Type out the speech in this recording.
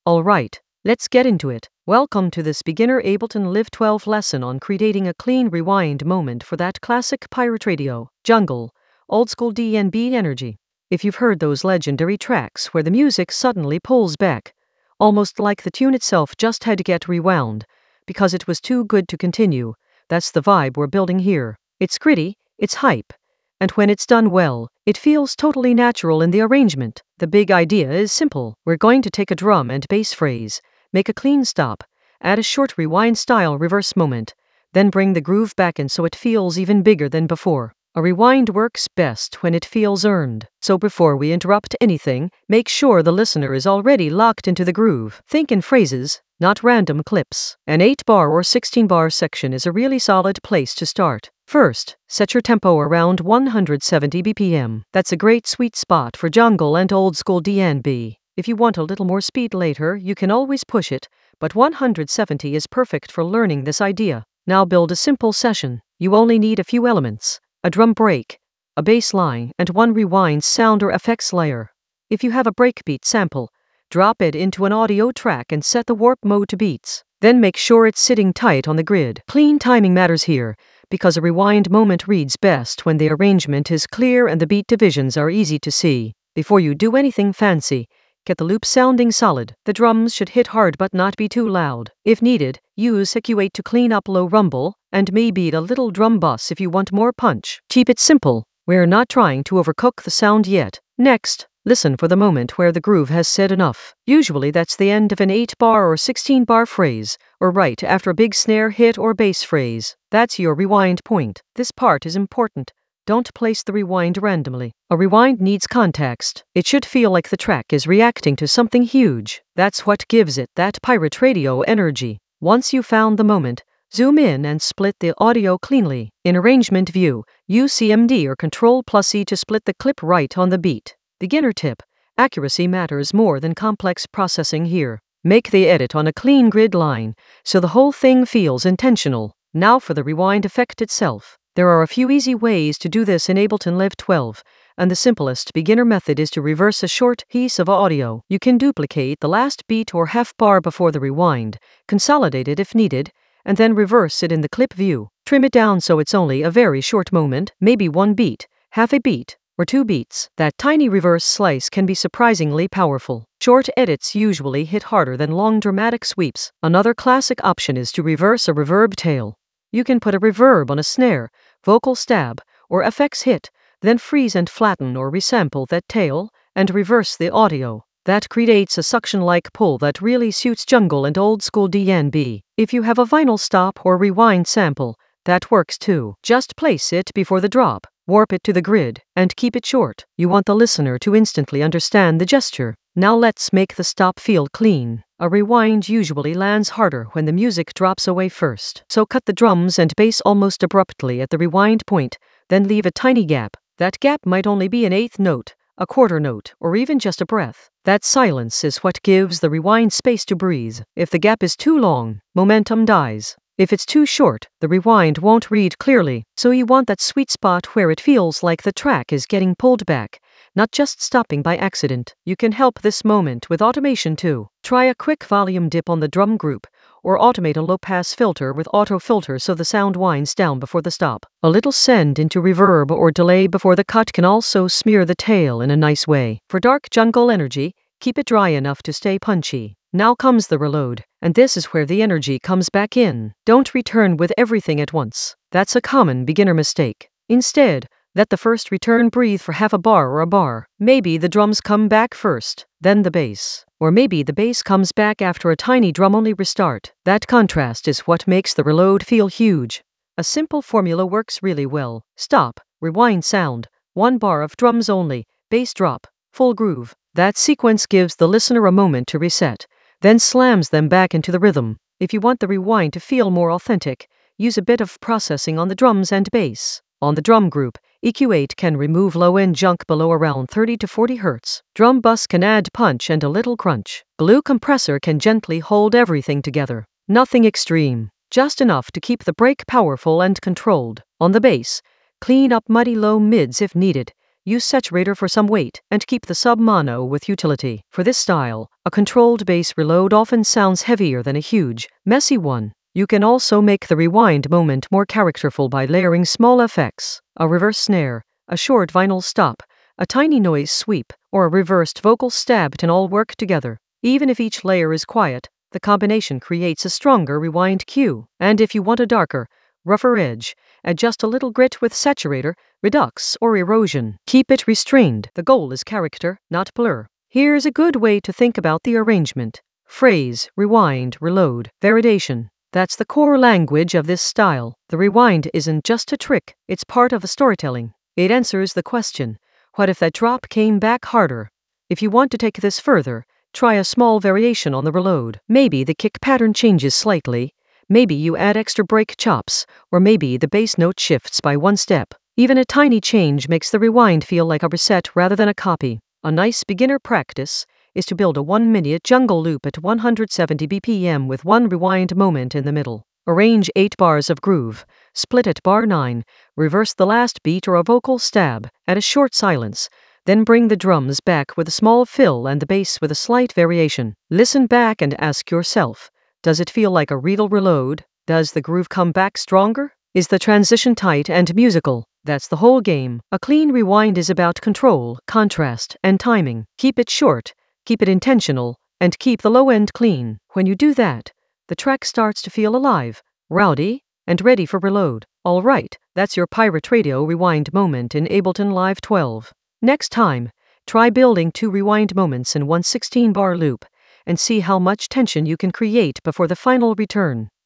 Alright, let's get into it. Welcome to this beginner Ableton Live 12 lesson on creating a clean rewind moment for that classic pirate radio, jungle, old school DnB energy. If you've heard those legendary tracks where the music suddenly pulls back, almost like the tune itself just had to get rewound, because it was too good to continue, that's the vibe we're building here. It's gritty, it's hype, and when it's done well, it feels totally natural in the arrangement. The big idea is simple. We're going to take a drum and bass phrase, make a clean stop, add a short rewind style reverse moment, then bring the groove back in so it feels even bigger than before. A rewind works best when it feels earned. So before we interrupt anything, make sure the listener is already locked into the groove. Think in phrases, not random clips. An 8-bar or 16-bar section is a really solid place to start. First, set your tempo around 170 BPM. That's a great sweet spot for jungle and old school DnB. If you want a little more speed later, you can always push it, but 170 is perfect for learning this idea. Now build a simple session. You only need a few elements: a drum break, a bass line, and one rewind sound or effects layer. If you have a breakbeat sample, drop it into an audio track and set the warp mode to beats. Then make sure it's sitting tight on the grid. Clean timing matters here, because a rewind moment reads best when the arrangement is clear and the beat divisions are easy to see. Before you do anything fancy, get the loop sounding solid. The drums should hit hard but not be too loud. If needed, use EQ8 to clean up low rumble, and maybe a little drum bus if you want more punch. Keep it simple. We're not trying to overcook the sound yet. Next, listen for the moment where the groove has said enough. Usually that's the end of an 8-bar or 16-bar phrase, or right after a big snare hit or bass phrase. That's your rewind point. This part is important. Don't place the rewind randomly. A rewind needs context. It should feel like the track is reacting to something huge. That's what gives it that pirate radio energy. Once you found the moment, zoom in and split the audio cleanly. In arrangement view, use CMD or Ctrl+C to split the clip right on the beat. Beginner tip: accuracy matters more than complex processing here. Make the edit on a clean grid line, so the whole thing feels intentional. Now for the rewind effect itself. There are a few easy ways to do this in Ableton Live 12, and the simplest beginner method is to reverse a short piece of audio. You can duplicate the last beat or half bar before the rewind, consolidate it if needed, and then reverse it in the clip view. Trim it down so it's only a very short moment, maybe one beat, half a beat, or 2 beats. That tiny reverse slice can be surprisingly powerful. Short edits usually hit harder than long dramatic sweeps. Another classic option is to reverse a reverb tail. You can put a reverb on a snare, vocal stab, or effects hit, then freeze and flatten or resample that tail, and reverse the audio. That creates a suction-like pull that really suits jungle and old school DnB. If you have a vinyl stop or rewind sample, that works too. Just place it before the drop, warp it to the grid, and keep it short. You want the listener to instantly understand the gesture. Now let's make the stop feel clean. A rewind usually lands harder when the music drops away first. So cut the drums and bass almost abruptly at the rewind point, then leave a tiny gap. That gap might only be an eighth note, a quarter note, or even just a breath. That silence is what gives the rewind space to breathe. If the gap is too long, momentum dies. If it's too short, the rewind won't read clearly. So you want that sweet spot where it feels like the track is getting pulled back, not just stopping by accident. You can help this moment with automation too. Try a quick volume dip on the drum group, or automate a low-pass filter with auto filter so the sound winds down before the stop. A little send into reverb or delay before the cut can also smear the tail in a nice way. For dark jungle energy, keep it dry enough to stay punchy. Now comes the reload, and this is where the energy comes back in. Don't return with everything at once. That's a common beginner mistake. Instead, let the first return breathe for half a bar or a bar. Maybe the drums come back first, then the bass. Or maybe the bass comes back after a tiny drum-only restart. That contrast is what makes the reload feel huge. A simple formula works really well. Stop, rewind sound, 1 bar of drums only, bass drop, full groove. That sequence gives the listener a moment to reset, then slams them back into the rhythm. If you want the rewind to feel more authentic, use a bit of processing on the drums and bass. On the drum group, EQ8 can remove low-end junk below around 30 to 40 Hz. Drum bus can add punch and a little crunch. Glue compressor can gently hold everything together. Nothing extreme, just enough to keep the break powerful and controlled. On the bass, clean up muddy low mids if needed. Use saturator for some weight, and keep the sub-mono with utility. For this style, a controlled bass reload often sounds heavier than a huge, messy one. You can also make the rewind moment more characterful by layering small effects, a reverse snare, a short vinyl stop, a tiny noise sweep, or a reversed vocal stab can all work together. Even if each layer is quiet, the combination creates a stronger rewind cue. And if you want a darker, rougher edge, adjust a little grit with saturator, redux, or erosion. Keep it restrained. The goal is character, not blur. Here's a good way to think about the arrangement. Phrase, rewind, reload, variation. That's the core language of this style. The rewind isn't just a trick, it's part of a storytelling. It answers the question, what if that drop came back harder? If you want to take this further, try a small variation on the reload. Maybe the kick pattern changes slightly, maybe you add extra break chops, or maybe the bass note shifts by one step. Even a tiny change makes the rewind feel like a reset rather than a copy. A nice beginner practice is to build a 1-minute jungle loop at 170 BPM with one rewind moment in the middle. Arrange 8 bars of groove, split at bar 9, reverse the last beat or a vocal stab, add a short silence, then bring the drums back with a small fill and the bass with a slight variation. Listen back and ask yourself, does it feel like a real reload? Does the groove come back stronger? Is the transition tight and musical? That's the whole game. A clean rewind is about control, contrast, and timing. Keep it short, keep it intentional, and keep the low end clean. When you do that, the track starts to feel alive, rowdy, and ready for reload. All right, that's your Pirate Radio rewind moment in Ableton Live 12. Next time, try building 2 rewind moments in one 16-bar loop, and see how much tension you can create before the final return.